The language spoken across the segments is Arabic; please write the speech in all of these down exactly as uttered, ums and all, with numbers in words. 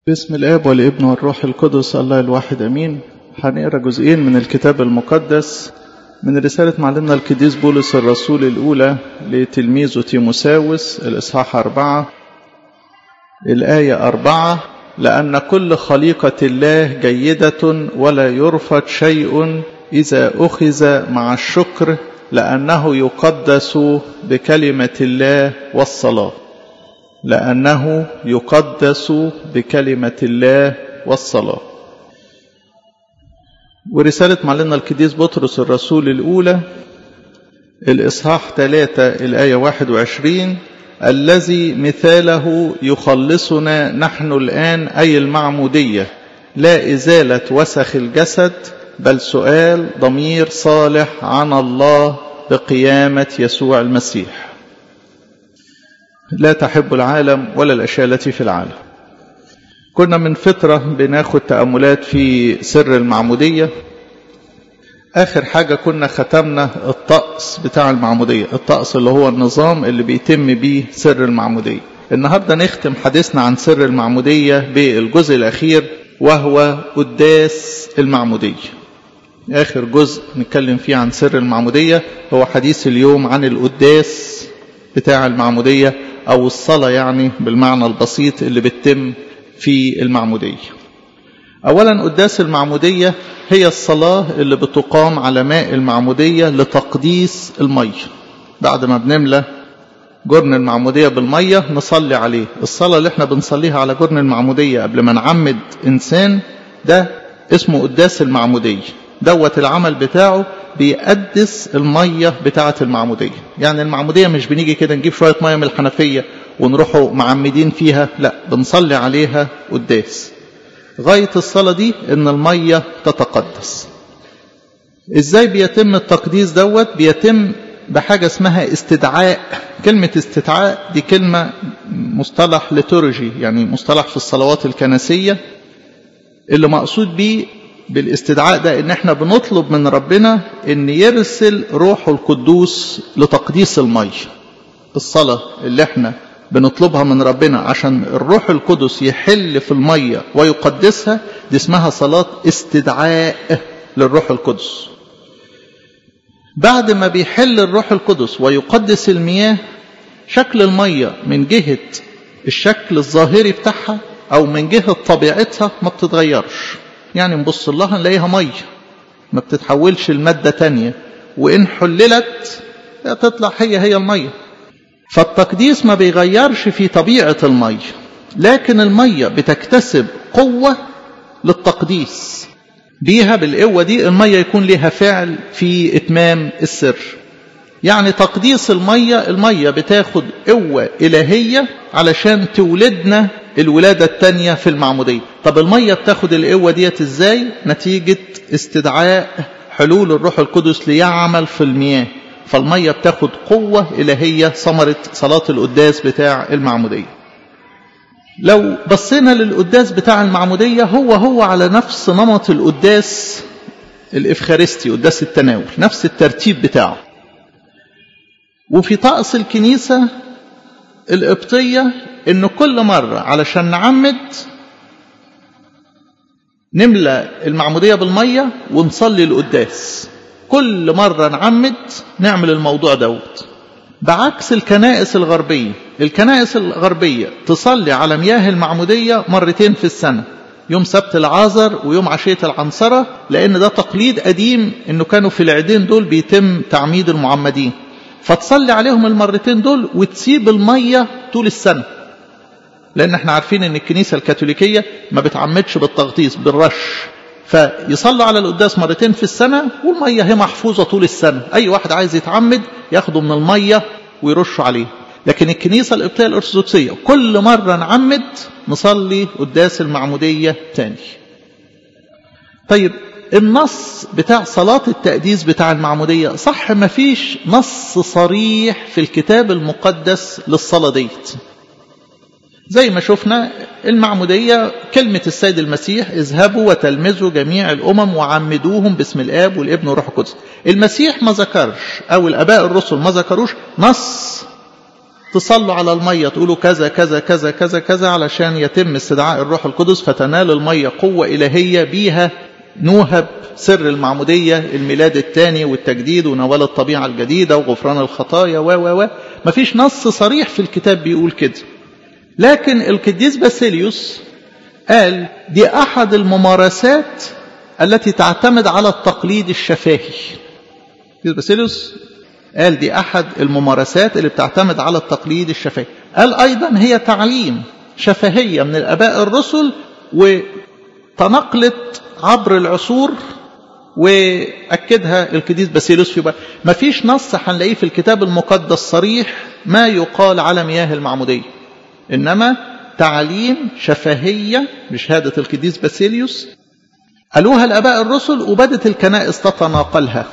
باسم الآب والابن والروح القدس الله الواحد أمين. هنقرأ جزئين من الكتاب المقدس من رسالة معلمنا القديس بولس الرسول الأولى لتلميذه تيموساوس الإصحاح أربعة الآية أربعة: لأن كل خليقة الله جيدة ولا يرفض شيء إذا أخذ مع الشكر، لأنه يقدس بكلمة الله والصلاة. لأنه يقدس بكلمة الله والصلاة. ورسالة معلمنا القديس بطرس الرسول الأولى الإصحاح ثلاثة الآية واحد وعشرين: الذي مثاله يخلصنا نحن الآن، أي المعمودية، لا إزالة وسخ الجسد، بل سؤال ضمير صالح عن الله بقيامة يسوع المسيح. لا تحب العالم ولا الأشياء التي في العالم. كنا من فترة بناخد تأملات في سر المعمودية. آخر حاجة كنا ختمنا الطقس بتاع المعمودية، الطقس اللي هو النظام اللي بيتم بيه سر المعمودية. النهاردة نختم حديثنا عن سر المعمودية بالجزء الأخير، وهو قداس المعمودية. آخر جزء نتكلم فيه عن سر المعمودية هو حديث اليوم عن القداس بتاع المعمودية، أو الصلاة يعني بالمعنى البسيط اللي بتتم في المعمودية. أولا، قداس المعمودية هي الصلاة اللي بتقام على ماء المعمودية لتقديس المية. بعد ما بنملى جرن المعمودية بالمية نصلي عليه. الصلاة اللي احنا بنصليها على جرن المعمودية قبل ما نعمد إنسان ده اسمه قداس المعمودية. دوت العمل بتاعه بيقدس المية بتاعة المعمودية. يعني المعمودية مش بنيجي كده نجيب شوية مية من الحنفية ونروحوا معمدين فيها، لا، بنصلي عليها قداس. غاية الصلاة دي ان المية تتقدس. ازاي بيتم التقديس دوت؟ بيتم بحاجة اسمها استدعاء. كلمة استدعاء دي كلمة مصطلح ليتورجي، يعني مصطلح في الصلوات الكنسية. اللي مقصود بيه بالاستدعاء ده ان احنا بنطلب من ربنا ان يرسل روحه القدوس لتقديس المية. الصلاة اللي احنا بنطلبها من ربنا عشان الروح القدس يحل في المية ويقدسها، دي اسمها صلاة استدعاء للروح القدس. بعد ما بيحل الروح القدس ويقدس المياه، شكل المية من جهة الشكل الظاهري بتاعها او من جهة طبيعتها ما بتتغيرش. يعني نبص لها نلاقيها مية، ما بتتحولش لمادة تانية، وإن حللت تطلع هي هي المية. فالتقديس ما بيغيرش في طبيعة المية، لكن المية بتكتسب قوة للتقديس. بيها بالقوة دي المية يكون لها فعل في إتمام السر. يعني تقديس المية، المية بتاخد قوة إلهية علشان تولدنا الولادة التانية في المعمودية. طب المية بتاخد القوة ديت ازاي؟ نتيجة استدعاء حلول الروح القدس ليعمل في المياه. فالمية بتاخد قوة إلهية، ثمرة صلاة القداس بتاع المعمودية. لو بصينا للقداس بتاع المعمودية، هو هو على نفس نمط القداس الإفخارستي، قداس التناول، نفس الترتيب بتاعه. وفي طقس الكنيسة القبطية إنه كل مرة علشان نعمد نملى المعمودية بالمية ونصلي القداس. كل مرة نعمد نعمل الموضوع دوت. بعكس الكنائس الغربية، الكنائس الغربية تصلي على مياه المعمودية مرتين في السنة، يوم سبت العازر ويوم عشية العنصرة، لأن ده تقليد قديم إنه كانوا في العيدين دول بيتم تعميد المعمدين. فتصلي عليهم المرتين دول وتسيب المية طول السنة، لأن احنا عارفين ان الكنيسة الكاثوليكية ما بتعمدش بالتغطيس، بالرش. فيصلوا على القداس مرتين في السنة، والمية هي محفوظة طول السنة. أي واحد عايز يتعمد ياخده من المية ويرشوا عليه. لكن الكنيسة القبطية الأرثوذكسية كل مرة نعمد نصلي قداس المعمودية تاني. طيب، النص بتاع صلاة التقديس بتاع المعمودية صح، ما فيش نص صريح في الكتاب المقدس للصلاة ديت. زي ما شفنا المعمودية كلمة السيد المسيح: اذهبوا وتلمذوا جميع الأمم وعمدوهم باسم الآب والابن والروح القدس. المسيح ما ذكرش، أو الآباء الرسل ما ذكروش نص تصلوا على المية تقولوا كذا كذا كذا كذا كذا علشان يتم استدعاء الروح القدس، فتنال المية قوة إلهية بيها نوهب سر المعمودية، الميلاد الثاني والتجديد ونوال الطبيعة الجديدة وغفران الخطايا و و و مفيش نص صريح في الكتاب بيقول كده. لكن القديس باسيليوس قال دي أحد الممارسات التي تعتمد على التقليد الشفاهي. القديس باسيليوس قال دي أحد الممارسات اللي بتعتمد على التقليد الشفاهي. قال أيضا هي تعليم شفهية من الآباء الرسل وتنقلت عبر العصور، وأكدها القديس باسيليوس في بقى. ما فيش نص هنلاقيه في الكتاب المقدس صريح ما يقال على مياه المعمودية، إنما تعليم شفهية بشهادة القديس باسيليوس قالوها الآباء الرسل وبدت الكنائس تتناقلها.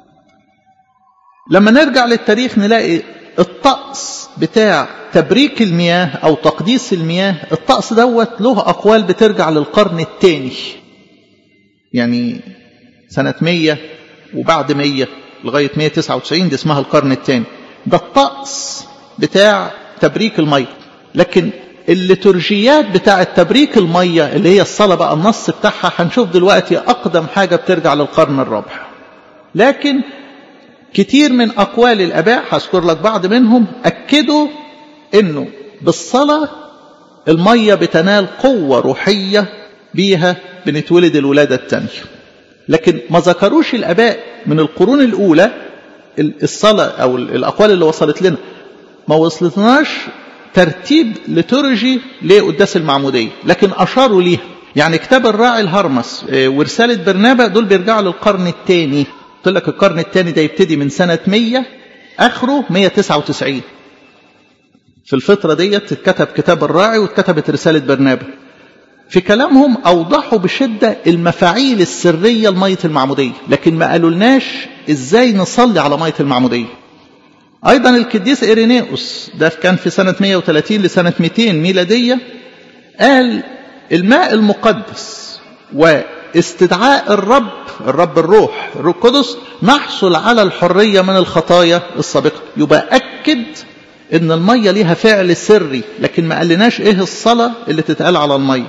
لما نرجع للتاريخ نلاقي الطقس بتاع تبريك المياه أو تقديس المياه، الطقس دوت له أقوال بترجع للقرن الثاني، يعني سنة مية وبعد مية لغاية مية وتسعة وتسعين دي اسمها القرن الثاني. ده الطقس بتاع تبريك المية. لكن الليتورجيات بتاع تبريك المية اللي هي الصلاة بقى النص بتاعها هنشوف دلوقتي أقدم حاجة بترجع للقرن الرابع. لكن كتير من أقوال الآباء هذكر لك بعض منهم أكدوا إنه بالصلاة المية بتنال قوة روحية بيها بنتولد الولادة الثانية. لكن ما ذكروش الآباء من القرون الأولى الصلاة أو الأقوال اللي وصلت لنا ما وصلتناش ترتيب ليتورجي لقداس المعمودية، لكن أشاروا ليها. يعني كتاب الراعي الهرمس ورسالة برنابا دول بيرجعوا للقرن الثاني. قلت لك القرن الثاني ده يبتدي من سنة مية آخره مية وتسعة وتسعين. في الفترة دي اتكتب كتاب الراعي واتكتبت رسالة برنابا. في كلامهم أوضحوا بشدة المفاعيل السرية لمية المعمودية، لكن ما قالوا لناش إزاي نصلي على مية المعمودية. أيضا القديس إيرينيوس ده كان في سنة مية وثلاثين لسنة مئتين ميلادية قال الماء المقدس واستدعاء الرب الرب الروح الروح القدس نحصل على الحرية من الخطايا السابقة. يبقى أكد إن المية ليها فعل سري، لكن ما قالناش إيه الصلاة اللي تتقال على المية.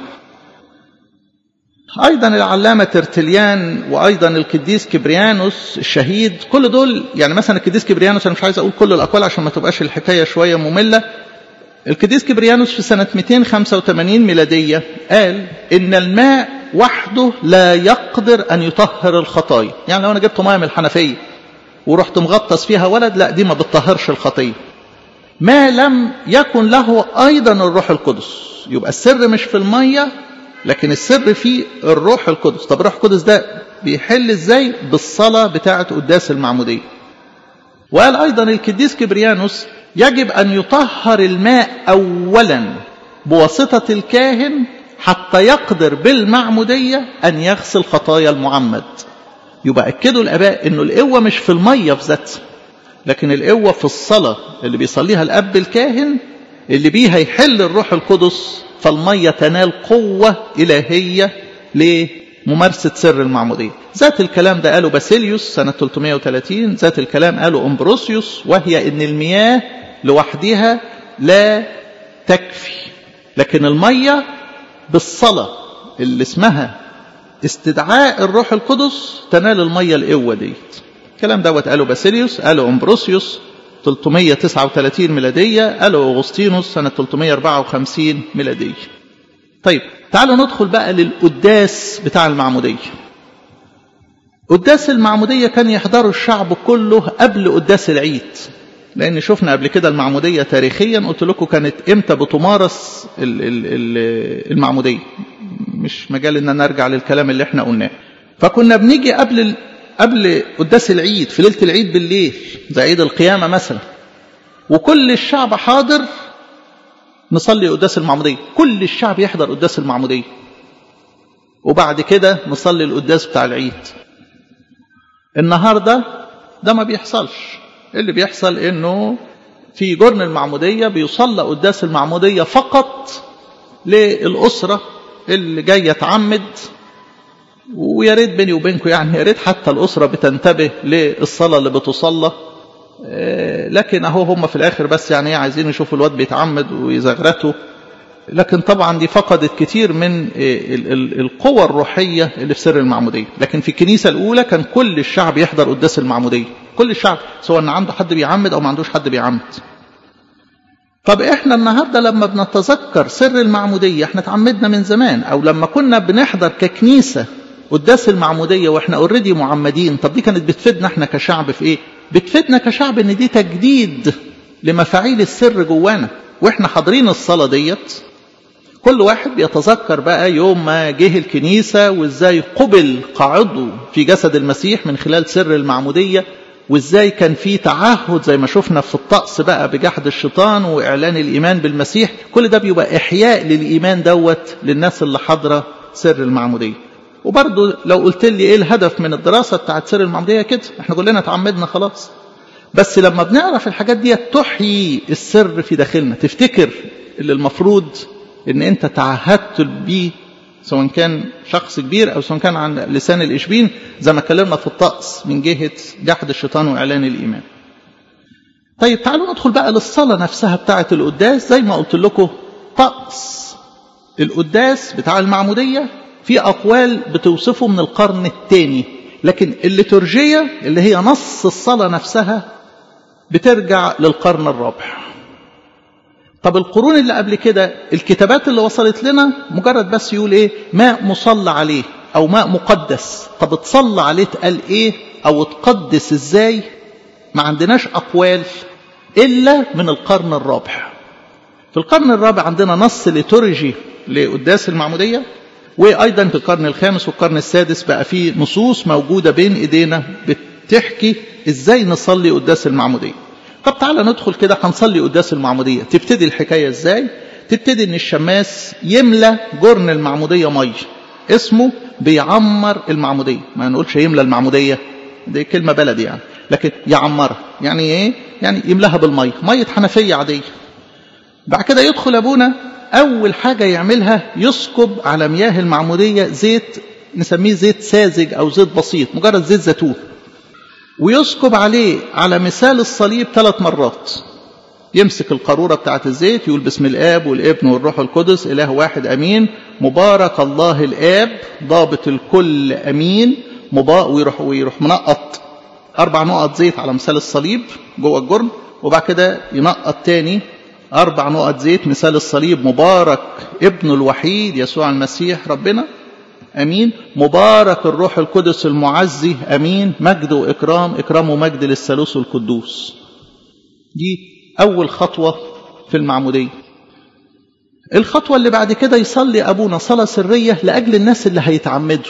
أيضا العلامة ترتليان وأيضا القديس كبريانوس الشهيد، كل دول يعني مثلا القديس كبريانوس، أنا مش عايز أقول كل الأقوال عشان ما تبقاش الحكاية شوية مملة. القديس كبريانوس في سنة مئتين وخمسة وثمانين ميلادية قال إن الماء وحده لا يقدر أن يطهر الخطايا. يعني لو أنا جبت مية من الحنفية ورحت مغطس فيها ولد، لا دي ما بتطهرش الخطية ما لم يكن له أيضا الروح القدس. يبقى السر مش في المية، لكن السر في الروح القدس. طب الروح القدس ده بيحل ازاي؟ بالصلاة بتاعة قداس المعمودية. وقال أيضا القديس كبريانوس يجب أن يطهر الماء أولا بواسطة الكاهن حتى يقدر بالمعمودية أن يغسل خطايا المعمد. يبقى أكدوا الآباء أنه القوة مش في المية في ذاتها، لكن القوة في الصلاة اللي بيصليها الأب الكاهن اللي بيها يحل الروح القدس، فالمية تنال قوة إلهية لممارسة سر المعمودية. ذات الكلام ده قاله باسيليوس سنة ثلاثمائة وثلاثين، ذات الكلام قاله أمبروسيوس، وهي إن المياه لوحدها لا تكفي، لكن المية بالصلاة اللي اسمها استدعاء الروح القدس تنال المية القوة دي. الكلام دوت قاله باسيليوس، قاله أمبروسيوس ثلاثمائة وتسعة وثلاثين ميلادية، قاله أغسطينوس سنة ثلاثمائة وأربعة وخمسين ميلادية. طيب تعالوا ندخل بقى للقداس بتاع المعمودية. قداس المعمودية كان يحضره الشعب كله قبل قداس العيد، لأن شفنا قبل كده المعمودية تاريخيا قلت لكم كانت إمتى بتمارس المعمودية، مش مجال إن نرجع للكلام اللي احنا قلناه. فكنا بنيجي قبل قبل قداس العيد في ليلة العيد بالليل زي عيد القيامة مثلا، وكل الشعب حاضر نصلي قداس المعمودية، كل الشعب يحضر قداس المعمودية، وبعد كده نصلي القداس بتاع العيد. النهاردة ده ما بيحصلش. اللي بيحصل انه في جرن المعمودية بيصلى قداس المعمودية فقط للأسرة اللي جاية تعمد، ويا ريت بيني وبينكم يعني يا ريت حتى الأسرة بتنتبه للصلاة اللي بتصلى، لكن اهو هم في الاخر بس يعني عايزين يشوفوا الواد بيتعمد ويزغرته. لكن طبعا دي فقدت كتير من القوة الروحية اللي في سر المعمودية. لكن في الكنيسة الأولى كان كل الشعب يحضر قداس المعمودية، كل الشعب، سواء ان عنده حد بيعمد أو ما عندوش حد بيعمد. طب احنا النهاردة لما بنتذكر سر المعمودية، احنا اتعمدنا من زمان، أو لما كنا بنحضر ككنيسة قداس المعمودية واحنا اوريدي معمدين، طب دي كانت بتفيدنا احنا كشعب في ايه؟ بتفيدنا كشعب ان دي تجديد لمفاعيل السر جوانا. واحنا حاضرين الصلاة ديت كل واحد بيتذكر بقى يوم ما جه الكنيسة وازاي قبل كعضو في جسد المسيح من خلال سر المعمودية، وازاي كان في تعهد زي ما شفنا في الطقس بقى بجحد الشيطان واعلان الايمان بالمسيح. كل ده بيبقى احياء للايمان دوت للناس اللي حاضره سر المعمودية. وبرضه لو قلت لي ايه الهدف من الدراسة بتاعت سر المعمودية، كده احنا كلنا اتعمدنا خلاص، بس لما بنعرف الحاجات دي تحيي السر في داخلنا، تفتكر اللي المفروض ان انت تعهدت بيه، سواء كان شخص كبير او سواء كان عن لسان الاشبين زي ما اتكلمنا في الطقس من جهة جحد الشيطان واعلان الايمان. طيب تعالوا ندخل بقى للصلاة نفسها بتاعت القداس. زي ما قلت لكم طقس القداس بتاع المعمودية في أقوال بتوصفه من القرن الثاني، لكن الليتورجية اللي هي نص الصلاة نفسها بترجع للقرن الرابع. طب القرون اللي قبل كده الكتابات اللي وصلت لنا مجرد بس يقول ايه؟ ماء مصلى عليه او ماء مقدس. طب اتصلى عليه تقال ايه او تقدس ازاي؟ ما عندناش اقوال الا من القرن الرابع. في القرن الرابع عندنا نص ليتورجي لقداس المعمودية، وأيضا في القرن الخامس والقرن السادس بقى فيه نصوص موجودة بين إيدينا بتحكي إزاي نصلي قداس المعمودية. طب تعالى ندخل كده هنصلي قداس المعمودية. تبتدي الحكاية إزاي؟ تبتدي إن الشماس يملى جرن المعمودية مية، اسمه بيعمر المعمودية. ما نقولش يملى المعمودية، دي كلمة بلدي يعني، لكن يعمرها يعني إيه؟ يعني يملاها بالمية، مية حنفية عادية. بعد كده يدخل أبونا أول حاجة يعملها يسكب على مياه المعمودية زيت، نسميه زيت ساذج أو زيت بسيط، مجرد زيت زيتون، ويسكب عليه على مثال الصليب ثلاث مرات. يمسك القارورة بتاعة الزيت يقول بسم الآب والابن والروح القدس إله واحد أمين، مبارك الله الآب ضابط الكل أمين، مبارك، ويروح, ويروح منقط أربع نقط زيت على مثال الصليب جوه الجرن، وبعد كده ينقط تاني أربع نقط زيت مثال الصليب، مبارك ابن الوحيد يسوع المسيح ربنا أمين، مبارك الروح القدس المعزي أمين، مجد وإكرام، إكرام ومجد للثالوث القدوس. دي أول خطوة في المعمودية. الخطوة اللي بعد كده يصلي أبونا صلاة سرية لأجل الناس اللي هيتعمدوا.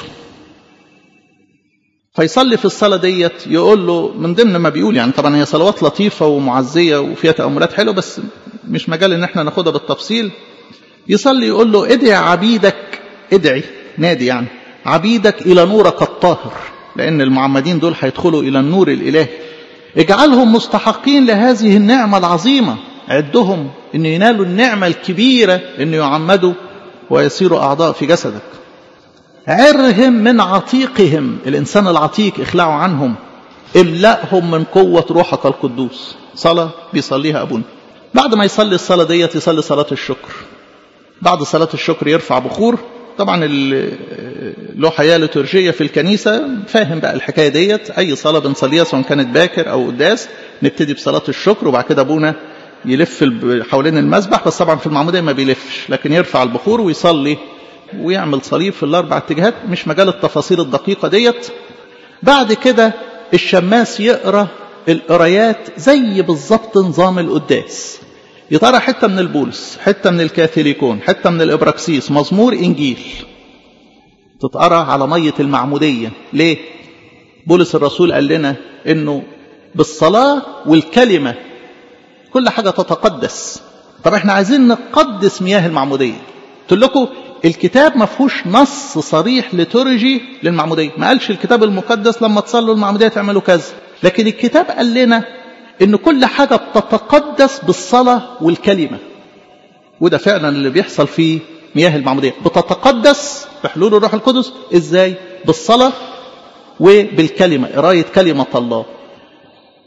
فيصلي في الصلاة ديت يقول له من ضمن ما بيقول، يعني طبعا هي صلوات لطيفة ومعزية وفيها تأملات حلوة، بس مش مجال ان احنا ناخدها بالتفصيل. يصلي يقول له ادعي عبيدك، ادعي نادي يعني عبيدك إلى نورك الطاهر، لأن المعمدين دول هيدخلوا إلى النور الإلهي. اجعلهم مستحقين لهذه النعمة العظيمة، عدهم ان ينالوا النعمة الكبيرة ان يعمدوا ويصيروا أعضاء في جسدك. عرهم من عتيقهم، الإنسان العتيق اخلعوا عنهم، املأهم من قوة روحك القدوس. صلاة بيصليها أبونا. بعد ما يصلي الصلاة ديت يصلي صلاة الشكر. بعد صلاة الشكر يرفع بخور. طبعا له حياة ليتورجية في الكنيسة، فاهم بقى الحكاية ديت. أي صلاة بنصليها سواء كانت باكر أو قداس نبتدي بصلاة الشكر، وبعد كده أبونا يلف حوالين المسبح، بس طبعا في المعمودية ما بيلفش، لكن يرفع البخور ويصلي ويعمل صليب في الأربع اتجاهات، مش مجال التفاصيل الدقيقة ديت. بعد كده الشماس يقرأ القرايات زي بالظبط نظام القداس، يطرح حتة من البولس، حتة من الكاثوليكون، حتة من الإبراكسيس، مزمور إنجيل، تتقرأ على مية المعمودية. ليه؟ بولس الرسول قال لنا إنه بالصلاة والكلمة كل حاجة تتقدس. طب احنا عايزين نقدس مياه المعمودية. قلت لكم الكتاب ما فيهوش نص صريح ليتورجي للمعمودية، ما قالش الكتاب المقدس لما تصلوا المعمودية تعملوا كذا، لكن الكتاب قال لنا إن كل حاجة بتتقدس بالصلاة والكلمة. وده فعلا اللي بيحصل في مياه المعمودية، بتتقدس بحلول الروح القدس. إزاي؟ بالصلاة وبالكلمة، قراية كلمة الله.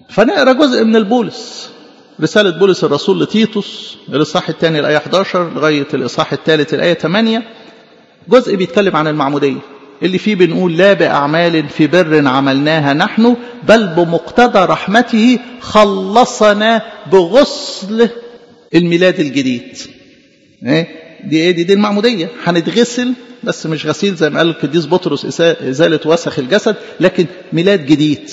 فنقرأ جزء من البولس، رسالة بولس الرسول لتيتوس الإصحاح الثاني الآية إحدى عشر لغاية الإصحاح الثالث الآية ثمانية، جزء بيتكلم عن المعمودية اللي فيه بنقول لا بأعمال في بر عملناها نحن، بل بمقتضى رحمته خلصنا بغسل الميلاد الجديد. ايه دي ايه دي, دي المعمودية، هنتغسل بس مش غسيل زي ما قال القديس بطرس إزالة وسخ الجسد، لكن ميلاد جديد.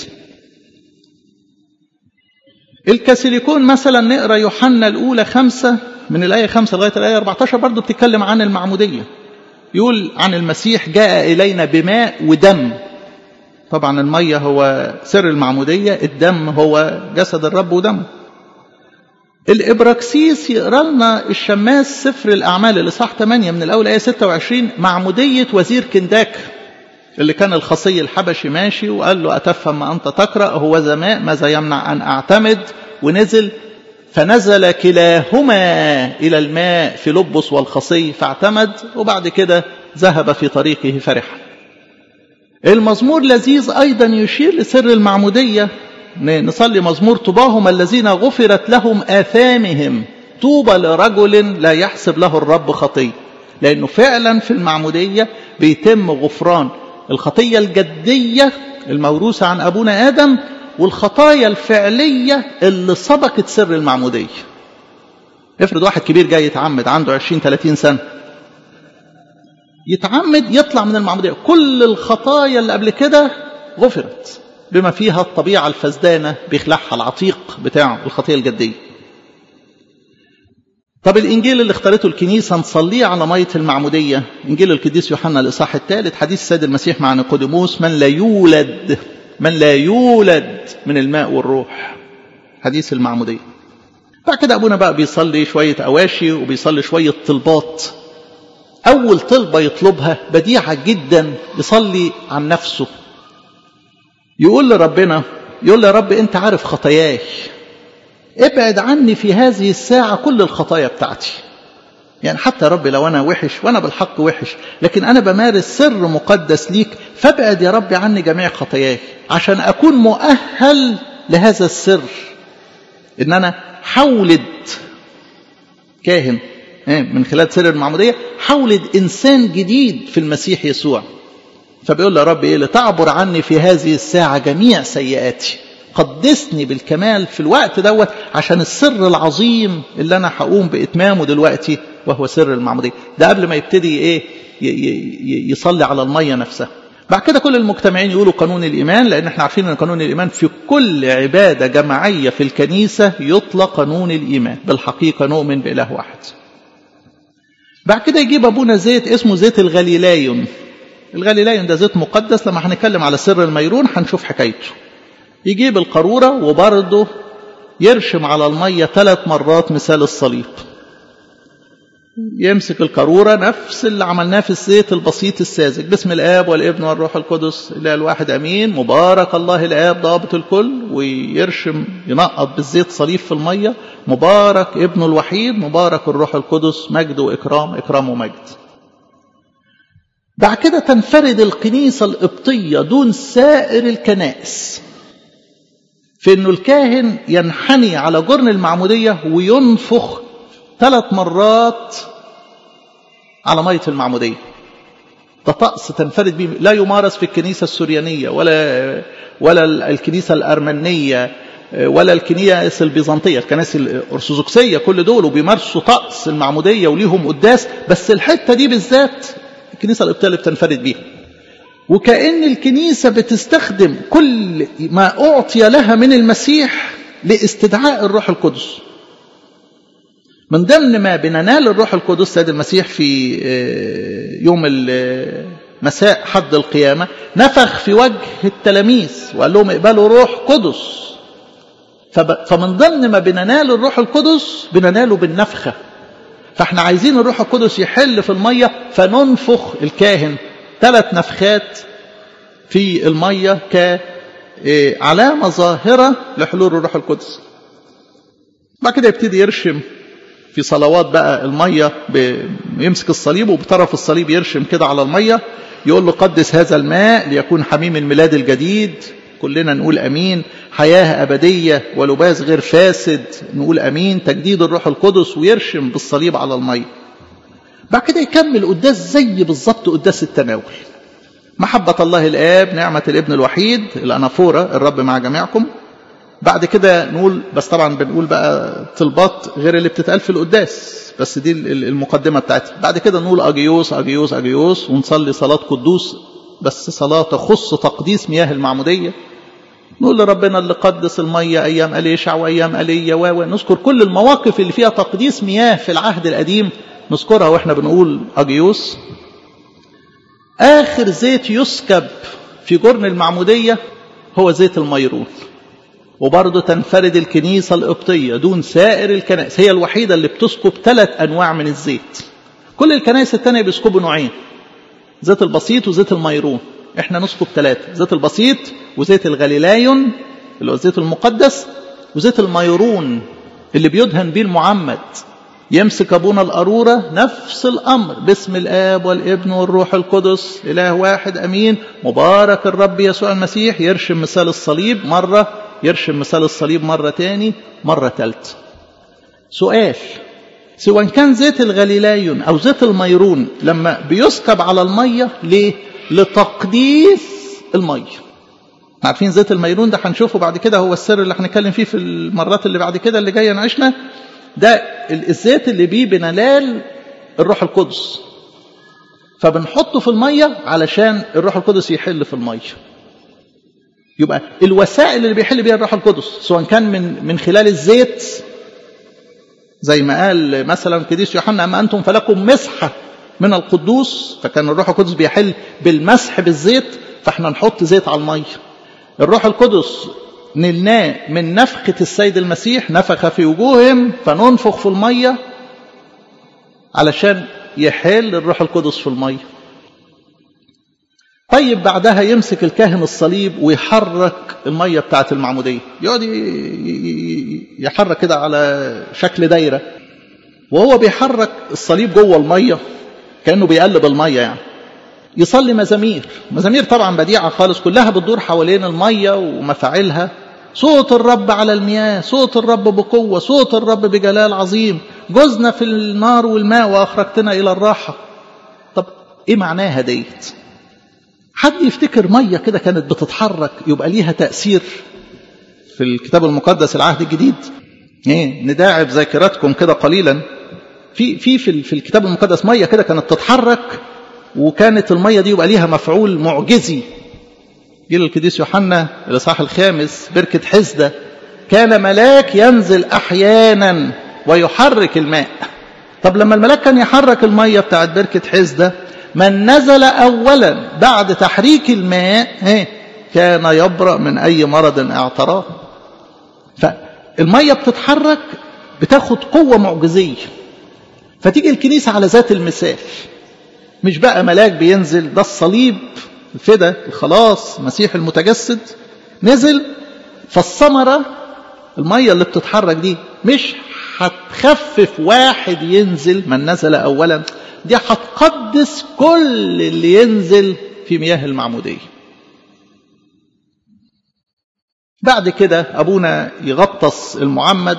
الكاثوليكون مثلا نقرأ يوحنا الأولى خمسة من الآية خمسة لغاية الآية أربعة عشر برضو بتتكلم عن المعمودية، يقول عن المسيح جاء إلينا بماء ودم. طبعا المية هو سر المعمودية، الدم هو جسد الرب ودم. الإبراكسيس يقرأ لنا الشماس سفر الأعمال الإصحاح ثمانية من الأول آية ستة وعشرين معمودية وزير كنداك اللي كان الخصي الحبشي ماشي وقال له أتفهم ما أنت تقرأ، هو زماء ماذا يمنع أن أعتمد، ونزل فنزل كلاهما إلى الماء في لبس والخصي فاعتمد، وبعد كده ذهب في طريقه فرحا. المزمور لذيذ أيضا يشير لسر المعمودية، نصلي مزمور طوباهم الذين غفرت لهم آثامهم، طوبى لرجل لا يحسب له الرب خطية، لأنه فعلا في المعمودية بيتم غفران الخطية الجدية الموروثة عن أبونا آدم والخطايا الفعلية اللي سبقت سر المعمودية. افرض واحد كبير جاي يتعمد عنده عشرين ثلاثين سنة، يتعمد يطلع من المعمودية كل الخطايا اللي قبل كده غفرت، بما فيها الطبيعة الفسدانة بيخلعها العتيق بتاع الخطية الجدية. طب الإنجيل اللي اختارته الكنيسة نصليه على مية المعمودية، إنجيل القديس يوحنا الإصحاح الثالث، حديث السيد المسيح مع نيقوديموس من لا يولد من لا يولد من الماء والروح، حديث المعمودية. بعد كده أبونا بقى بيصلي شوية أواشي وبيصلي شوية طلبات. أول طلبة يطلبها بديعة جدا، يصلي عن نفسه، يقول لربنا، يقول يا رب أنت عارف خطاياي، ابعد عني في هذه الساعة كل الخطايا بتاعتي. يعني حتى يا رب لو أنا وحش وأنا بالحق وحش، لكن أنا بمارس سر مقدس ليك، فابعد يا رب عني جميع خطاياي عشان أكون مؤهل لهذا السر، إن أنا حولد كاهن من خلال سر المعمودية، حولد إنسان جديد في المسيح يسوع. فبيقول له يا رب إيه لتعبر عني في هذه الساعة جميع سيئاتي، قدسني بالكمال في الوقت دوت عشان السر العظيم اللي أنا هقوم بإتمامه دلوقتي، وهو سر المعمودية. ده قبل ما يبتدي إيه يصلي على المية نفسها. بعد كده كل المجتمعين يقولوا قانون الإيمان، لأن احنا عارفين أن قانون الإيمان في كل عبادة جماعية في الكنيسة يطلق قانون الإيمان، بالحقيقة نؤمن بإله واحد. بعد كده يجيب أبونا زيت اسمه زيت الغليلايون. الغليلايون ده زيت مقدس، لما هنتكلم على سر الميرون هنشوف حكايته. يجيب القارورة وبرضه يرشم على المية ثلاث مرات مثال الصليب. يمسك القارورة نفس اللي عملناه في الزيت البسيط الساذج، باسم الآب والابن والروح القدس إله الواحد أمين، مبارك الله الآب ضابط الكل، ويرشم ينقط بالزيت صليب في المية، مبارك ابن الوحيد، مبارك الروح القدس، مجد وإكرام، إكرام ومجد. بعد كده تنفرد الكنيسة القبطية دون سائر الكنائس في أنه الكاهن ينحني على جرن المعمودية وينفخ ثلاث مرات على مية المعمودية. ده طقس تنفرد به، لا يمارس في الكنيسة السوريانية ولا ولا الكنيسة الأرمنية ولا الكنيسة البيزنطية، الكنائس الأرثوذكسية كل دول وبيمارسوا طقس المعمودية وليهم قداس، بس الحتة دي بالذات الكنيسة القبطية اللي بتنفرد بيها. وكأن الكنيسة بتستخدم كل ما أعطي لها من المسيح لاستدعاء الروح القدس. من ضمن ما بننال الروح القدس سيد المسيح في يوم المساء حد القيامة نفخ في وجه التلاميذ وقال لهم اقبلوا روح قدس. فمن ضمن ما بننال الروح القدس بنناله بالنفخة. فاحنا عايزين الروح القدس يحل في المية، فننفخ الكاهن ثلاث نفخات في المية كعلامة ظاهرة لحلول الروح القدس. بعد كده يبتدي يرشم في صلوات بقى المية، يمسك الصليب وبطرف الصليب يرشم كده على المية، يقول له قدس هذا الماء ليكون حميم الميلاد الجديد، كلنا نقول أمين. حياة أبدية ولباس غير فاسد، نقول أمين، تجديد الروح القدس، ويرشم بالصليب على المية. بعد كده يكمل قداس زي بالظبط قداس التناول. محبة الله الآب، نعمة الابن الوحيد، الأنافورة، الرب مع جميعكم. بعد كده نقول، بس طبعا بنقول بقى طلبات غير اللي بتتقال في القداس، بس دي المقدمة بتاعتها. بعد كده نقول أجيوس أجيوس أجيوس، ونصلي صلاة قدوس، بس صلاة تخص تقديس مياه المعمودية. نقول لربنا اللي قدس المية أيام أليشع وأيام أليا، ونذكر كل المواقف اللي فيها تقديس مياه في العهد القديم، نذكرها وإحنا بنقول أجيوس. آخر زيت يسكب في جرن المعمودية هو زيت الميرون، وبرضه تنفرد الكنيسة القبطية دون سائر الكنائس، هي الوحيدة اللي بتسكب ثلاث أنواع من الزيت. كل الكنائس التانية بيسكبوا نوعين، زيت البسيط وزيت الميرون. احنا نسكب ثلاثة، زيت البسيط وزيت الغليلايون اللي هو الزيت المقدس، وزيت الميرون اللي بيدهن بيه المعمد. يمسك أبونا القارورة نفس الأمر، باسم الآب والابن والروح القدس إله واحد أمين، مبارك الرب يسوع المسيح، يرشم مثال الصليب مرة، يرشم مثال الصليب مرة تاني، مرة ثالثة. سؤال، سواء كان زيت الغليلايون أو زيت الميرون لما بيسكب على المية ليه؟ لتقديس المية. عارفين زيت الميرون ده هنشوفه بعد كده، هو السر اللي هنتكلم فيه في المرات اللي بعد كده اللي جاية نعيشنا. ده الزيت اللي بيه بنلال الروح القدس، فبنحطه في المية علشان الروح القدس يحل في المية. يبقى الوسائل اللي بيحل بيها الروح القدس سواء كان من من خلال الزيت، زي ما قال مثلا قديس يوحنا أما أنتم فلكم مسحة من القدوس، فكان الروح القدس بيحل بالمسح بالزيت، فاحنا نحط زيت على المية. الروح القدس نلناه من نفخة السيد المسيح، نفخ في وجوههم، فننفخ في المية علشان يحل الروح القدس في المية. طيب بعدها يمسك الكاهن الصليب ويحرك المية بتاعت المعمودية، يقعد يحرك كده على شكل دايرة، وهو بيحرك الصليب جوه المية كأنه بيقلب المية يعني. يصلي مزامير، مزامير طبعا بديعة خالص، كلها بتدور حوالين المية ومفاعلها. صوت الرب على المياه، صوت الرب بقوة، صوت الرب بجلال عظيم، جزنا في النار والماء وأخرجتنا إلى الراحة. طب إيه معناها ديت؟ حد يفتكر مية كده كانت بتتحرك يبقى ليها تأثير في الكتاب المقدس العهد الجديد؟ ايه، نداعب ذاكرتكم كده قليلا. في في في, في الكتاب المقدس مية كده كانت تتحرك، وكانت المية دي يبقى ليها مفعول معجزي. جيل القديس يوحنا الإصحاح الخامس، بركة حزدة، كان ملاك ينزل أحيانا ويحرك الماء. طب لما الملاك كان يحرك المية بتاعت بركة حزدة، من نزل أولا بعد تحريك الماء كان يبرأ من أي مرض اعتراه. فالمية بتتحرك بتاخد قوة معجزية. فتيجي الكنيسة على ذات المثال، مش بقى ملاك بينزل، ده الصليب، الفدا، الخلاص، مسيح المتجسد نزل. فالثمرة المية اللي بتتحرك دي مش هتخفف واحد ينزل من نزل أولا، دي هتقدس كل اللي ينزل في مياه المعمودية. بعد كده أبونا يغطس المعمد،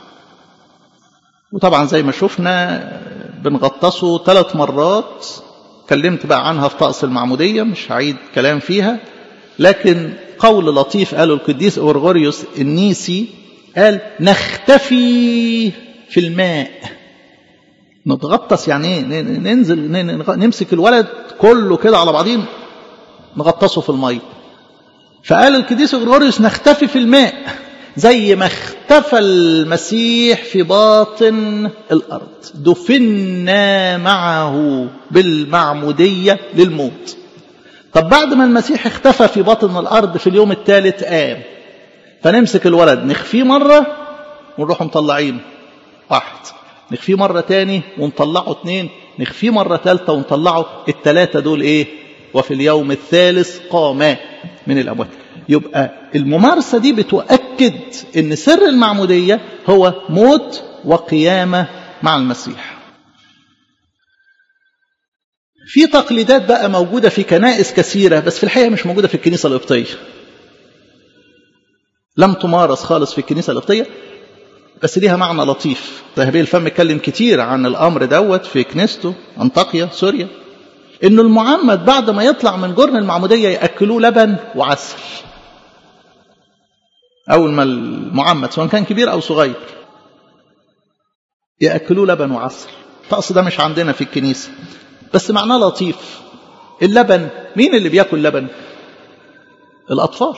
وطبعا زي ما شفنا بنغطسه ثلاث مرات، كلمت بقى عنها في طقس المعمودية، مش هعيد كلام فيها. لكن قول لطيف قاله القديس أورغوريوس النيسي، قال نختفي في الماء. نتغطس يعني ايه؟ ننزل نمسك الولد كله كده على بعضين نغطسه في المية. فقال القديس أورغوريوس نختفي في الماء زي ما اختفى المسيح في باطن الأرض، دفنا معه بالمعمودية للموت. طب بعد ما المسيح اختفى في باطن الأرض في اليوم الثالث قام، فنمسك الولد نخفيه مرة ونروح مطلعينه واحد، نخفيه مرة تاني ونطلعه اتنين، نخفيه مرة ثالثة ونطلعه الثلاثة دول ايه؟ وفي اليوم الثالث قام من الأموات. يبقى الممارسة دي بتؤكد ان سر المعمودية هو موت وقيامة مع المسيح. في تقليدات بقى موجودة في كنائس كثيرة، بس في الحقيقة مش موجودة في الكنيسة القبطية. لم تمارس خالص في الكنيسة القبطية، بس ليها معنى لطيف. ذهبي الفم اتكلم كتير عن الأمر دوت في كنيسته أنطاكيا سوريا، إنه المعمد بعد ما يطلع من جرن المعمودية يأكلوه لبن وعسل. أول ما المعمد سواء كان كبير أو صغير يأكلوه لبن وعسل. الطقس ده مش عندنا في الكنيسة، بس معناه لطيف. اللبن، مين اللي بياكل لبن؟ الأطفال.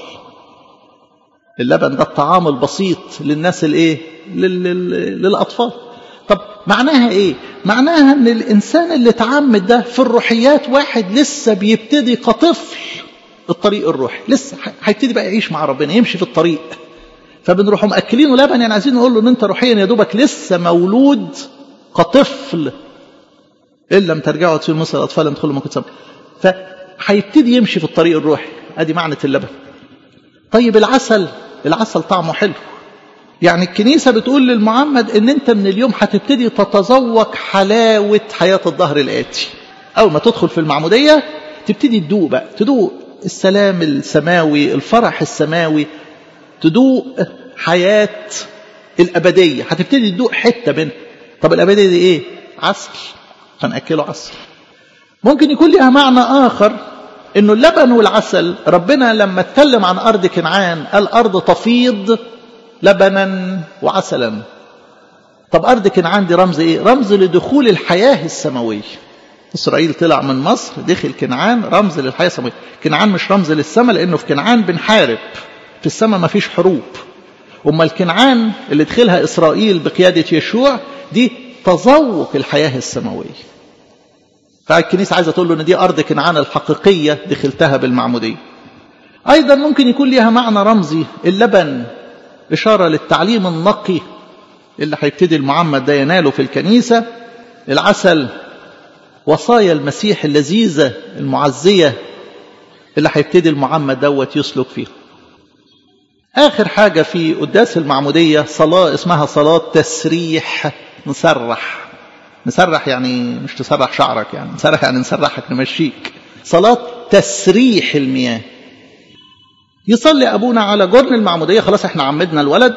اللبن ده الطعام البسيط للناس الايه؟ للأطفال. طب معناها ايه؟ معناها ان الانسان اللي اتعمد ده في الروحيات واحد لسه بيبتدي كطفل الطريق الروحي، لسه هيبتدي بقى يعيش مع ربنا، يمشي في الطريق. فبنروحوا مأكلينه لبن، يعني عايزين نقول له ان انت روحيا يا دوبك لسه مولود كطفل، ان لم ترجعوا تصيروا مثل الاطفال لم تدخلوا ملكوت السماء. فهيبتدي يمشي في الطريق الروحي. ادي معنى اللبن. طيب العسل، العسل طعمه حلو. يعني الكنيسة بتقول للمعمد ان انت من اليوم هتبتدي تتذوق حلاوة حياة الظهر الآتي. اول ما تدخل في المعمودية تبتدي تدوق بقى، تدوق السلام السماوي، الفرح السماوي، تدوق حياة الأبدية. هتبتدي تدوق حتة منها. طب الأبدية دي ايه؟ عسل، فنأكله عسل. ممكن يكون لها معنى آخر، إنه اللبن والعسل ربنا لما اتكلم عن أرض كنعان قال أرض تفيض لبنا وعسلا. طب أرض كنعان دي رمز إيه؟ رمز لدخول الحياة السماوية. إسرائيل طلع من مصر دخل كنعان، رمز للحياة السماوية. كنعان مش رمز للسماء، لأنه في كنعان بنحارب، في السماء ما فيش حروب. أما الكنعان اللي دخلها إسرائيل بقيادة يشوع دي تذوق الحياة السماوية. فالكنيسة عايزة تقول له ان دي أرض كنعان الحقيقية دخلتها بالمعمودية. أيضا ممكن يكون لها معنى رمزي. اللبن إشارة للتعليم النقي اللي هيبتدي المعمد ده يناله في الكنيسة. العسل وصايا المسيح اللذيذة المعزية اللي هيبتدي المعمد دوت يسلك فيها. آخر حاجة في قداس المعمودية صلاة اسمها صلاة تسريح. نسرح، نسرح يعني مش تسرح شعرك، يعني نسرح يعني نسرحك نمشيك. صلاة تسريح المياه. يصلي أبونا على جرن المعمودية. خلاص احنا عمدنا الولد.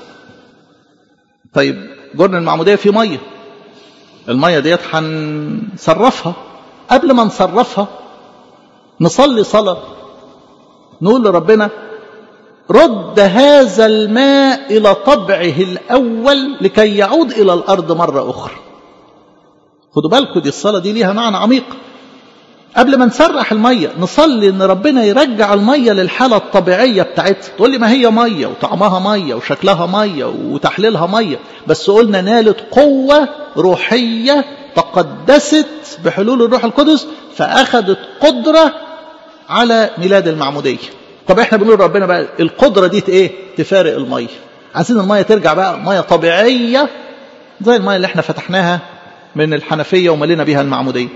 طيب جرن المعمودية فيه مية، المية ديت هنصرفها. قبل ما نصرفها نصلي صلاة نقول لربنا رد هذا الماء إلى طبعه الأول لكي يعود إلى الأرض مرة أخرى. خدوا بالكم دي الصلاة دي ليها معنى عميق. قبل ما نسرح المية نصلي ان ربنا يرجع المية للحالة الطبيعية بتاعتها. تقول لي ما هي مية وطعمها مية وشكلها مية وتحليلها مية، بس قلنا نالت قوة روحية تقدست بحلول الروح القدس فأخذت قدرة على ميلاد المعمودية. طب احنا بنقول ربنا بقى القدرة دي ايه؟ تفارق المية. عايزين المية ترجع بقى مية طبيعية زي المية اللي احنا فتحناها من الحنفية وملينا بها المعمودية.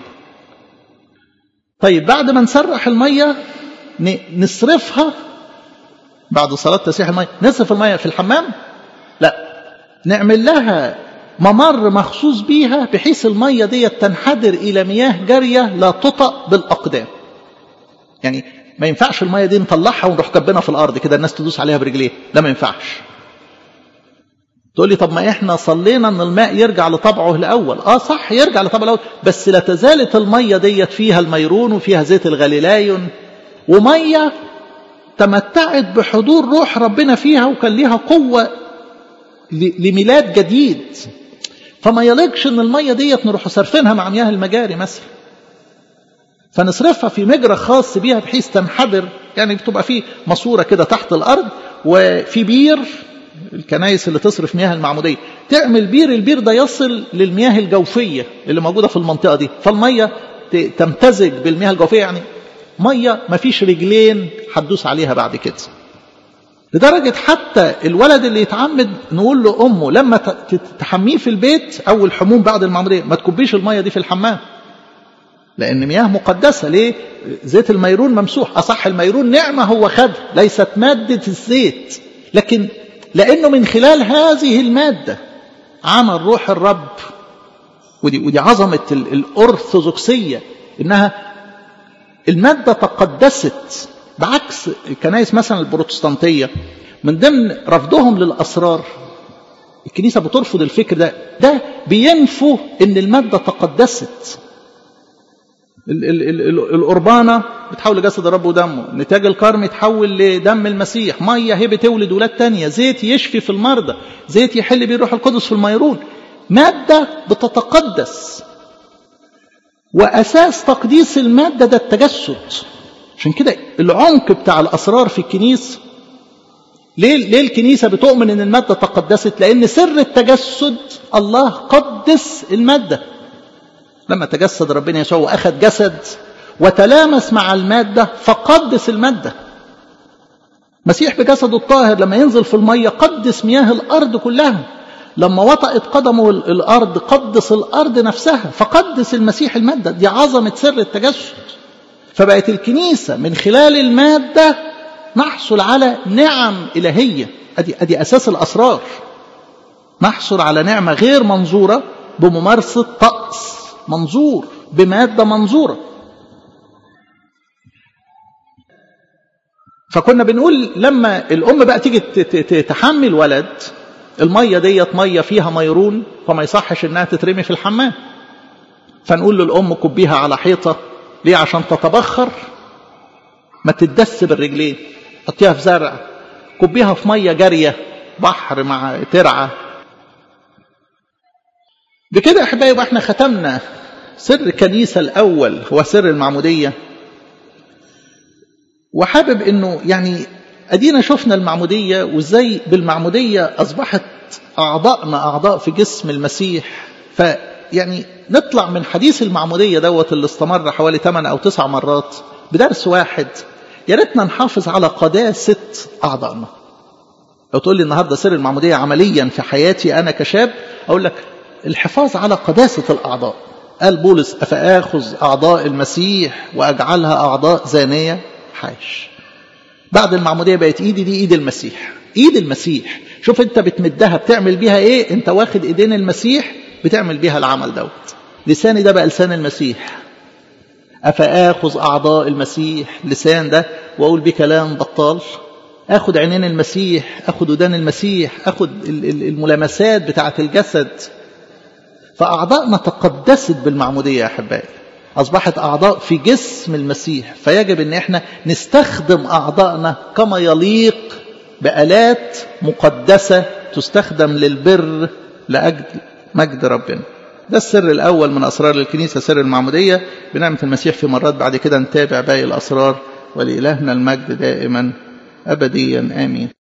طيب بعد ما نسرح المية نصرفها. بعد صلاة تسريح المية نصرف المية في الحمام؟ لا، نعمل لها ممر مخصوص بيها بحيث المية دي تنحدر إلى مياه جارية لا تطأ بالأقدام. يعني ما ينفعش المية دي نطلعها ونروح كبنا في الأرض كده الناس تدوس عليها برجليه، لا ما ينفعش. تقول لي طب ما احنا صلينا ان الماء يرجع لطبعه الاول. اه صح يرجع لطبعه الاول، بس لا تزالت الميه ديت فيها الميرون وفيها زيت الغليلايون، وميه تمتعت بحضور روح ربنا فيها وكان ليها قوه لميلاد جديد. فما يليقش ان الميه ديت نروح صرفينها مع مياه المجاري مثلا، فنصرفها في مجرى خاص بيها بحيث تنحدر. يعني بتبقى فيه ماسوره كده تحت الارض وفي بير. الكنائس اللي تصرف مياه المعمودية تعمل بير، البير ده يصل للمياه الجوفية اللي موجودة في المنطقة دي، فالمية تمتزج بالمياه الجوفية. يعني مية ما فيش رجلين هتدوس عليها بعد كده. لدرجة حتى الولد اللي يتعمد نقول له أمه لما تحميه في البيت أو الحموم بعد المعمودية ما تكبيش المية دي في الحمام، لأن مياه مقدسة. ليه؟ زيت الميرون ممسوح. أصح الميرون نعمة هو خد، ليست مادة الزيت، لكن لأنه من خلال هذه المادة عمل روح الرب. ودي, ودي عظمة الأرثوذكسية، إنها المادة تقدست. بعكس الكنائس مثلا البروتستانتية من ضمن رفضهم للأسرار الكنيسة بترفض الفكر ده، ده بينفوا ان المادة تقدست. القربانة بتحول جسد الرب ودمه، نتاج الكرم يتحول لدم المسيح، مية هي بتولد ولاد تانية، زيت يشفي في المرضى، زيت يحل بيه الروح القدس في الميرون، مادة بتتقدس. وأساس تقديس المادة ده التجسد. عشان كده العمق بتاع الأسرار في الكنيسة، ليه, ليه الكنيسة بتؤمن ان المادة تقدست؟ لأن سر التجسد الله قدس المادة. لما تجسد ربنا يسوع وأخذ جسد وتلامس مع المادة فقدس المادة. مسيح بجسده الطاهر لما ينزل في المية قدس مياه الأرض كلها، لما وطأت قدمه الأرض قدس الأرض نفسها، فقدس المسيح المادة. دي عظمة سر التجسد. فبقت الكنيسة من خلال المادة نحصل على نعم إلهية. أدي, أدي أساس الأسرار، نحصل على نعمة غير منظورة بممارسة طقس منظور بمادة منظورة. فكنا بنقول لما الأم بقى تيجي تحمل ولد، المية ديت مية فيها ميرون، فما يصحش انها تترمي في الحمام، فنقول للأم كبيها على حيطة. ليه؟ عشان تتبخر، ما تدس بالرجلين. حطيها في زرع، كبيها في مية جارية، بحر مع ترعة. بكده احبائي يبقى احنا ختمنا سر الكنيسة الأول هو سر المعمودية. وحابب انه يعني ادينا شفنا المعمودية وازاي بالمعمودية اصبحت اعضائنا اعضاء في جسم المسيح. فيعني نطلع من حديث المعمودية دوت اللي استمر حوالي ثمانية او تسع مرات بدرس واحد. يا ريتنا نحافظ على قداسة اعضائنا. لو تقول لي النهارده سر المعمودية عمليا في حياتي انا كشاب، اقول لك الحفاظ على قداسة الاعضاء. قال بولس افاخذ اعضاء المسيح واجعلها اعضاء زانية؟ حاش. بعد المعمودية بقت ايدي دي ايد المسيح، ايد المسيح. شوف انت بتمدها بتعمل بيها ايه؟ انت واخد ايدين المسيح بتعمل بيها العمل دوت. لساني ده بقى لسان المسيح، افاخذ اعضاء المسيح، لسان ده واقول بيه كلام بطال. اخد عينين المسيح، اخد ودان المسيح، اخد الملامسات بتاعه الجسد. فاعضائنا تقدست بالمعمودية يا احبائي، أصبحت أعضاء في جسم المسيح. فيجب أن احنا نستخدم أعضائنا كما يليق بآلات مقدسة تستخدم للبر لأجل مجد ربنا. ده السر الأول من أسرار الكنيسة، سر المعمودية. بنعمة المسيح في مرات بعد كده نتابع باقي الأسرار، ولإلهنا المجد دائما أبديا آمين.